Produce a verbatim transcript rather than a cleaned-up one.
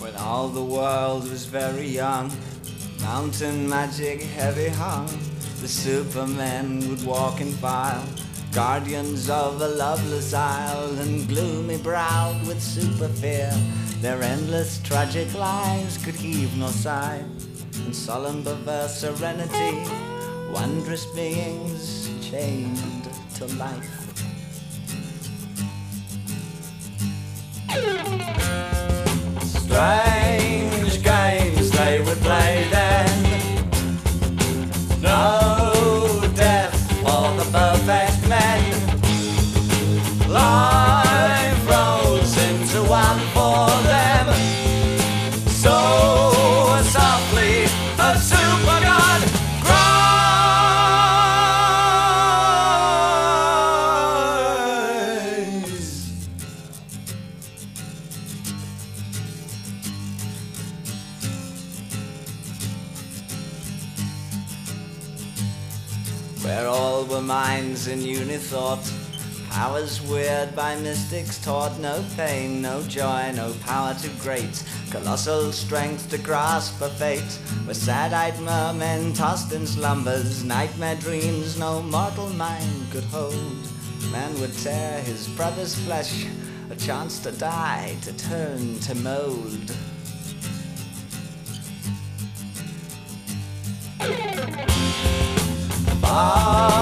When all the world was very young, mountain magic heavy hung, the supermen would walk in file, guardians of a loveless isle, and gloomy browed with super fear, their endless tragic lives could heave no sigh. In solemn perverse serenity, wondrous beings chained to life. Strange games they would play then, no death for the perfect men. Life rolls into one for them, so softly a super god cries. Where all were minds in unithought, powers weird by mystics taught, no pain, no joy, no power too great, colossal strength to grasp a fate, where sad-eyed mermen tossed in slumbers, nightmare dreams no mortal mind could hold. Man would tear his brother's flesh, a chance to die, to turn to mold. Ah